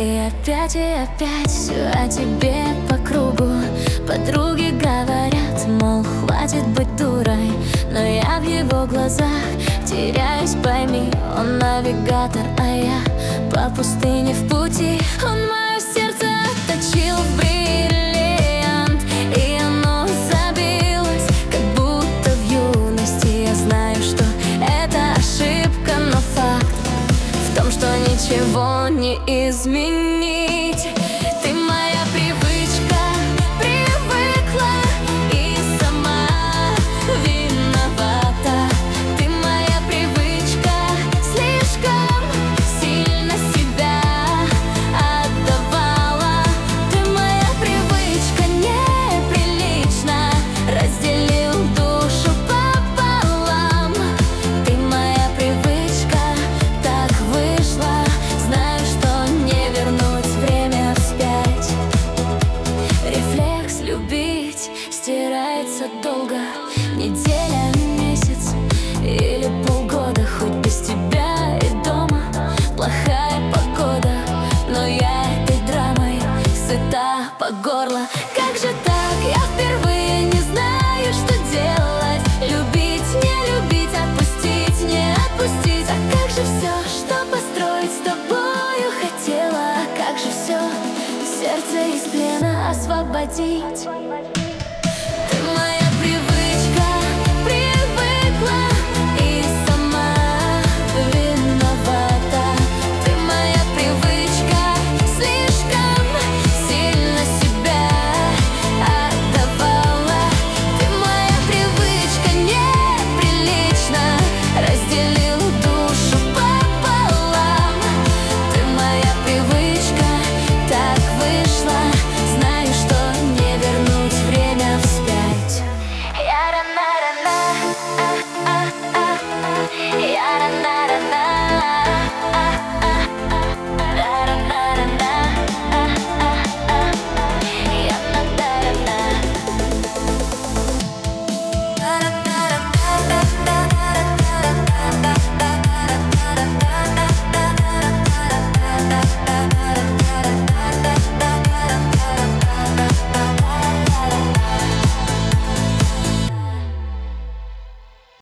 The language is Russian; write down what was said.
и опять все о тебе по кругу. Подруги говорят, мол, хватит быть дурой, но я в его глазах теряюсь, пойми. Он навигатор, а я по пустыне в пути. Он мое сердце отточил в бриллиант, и оно забилось, как будто в юности. Я знаю, что это ошибка, но факт в том, что ничего не изменить. Ты моя привычка, привыкла и сама виновата. Ты моя привычка, слишком сильно себя отдавала. Ты моя привычка, неприлично разделил душу пополам. Ты моя привычка, так вышло. Знаю, что не вернуть время вспять. Рефлекс любить стирается долго. Неделя, месяц или полгода. Хоть без тебя и дома плохая погода, но я этой драмой сыта по горло. Как же так? Я впервые не знаю, что делать. Любить, не любить, отпустить, не отпустить. А как же все, что построить с тобою хотела? А как же все, сердце из плена освободить?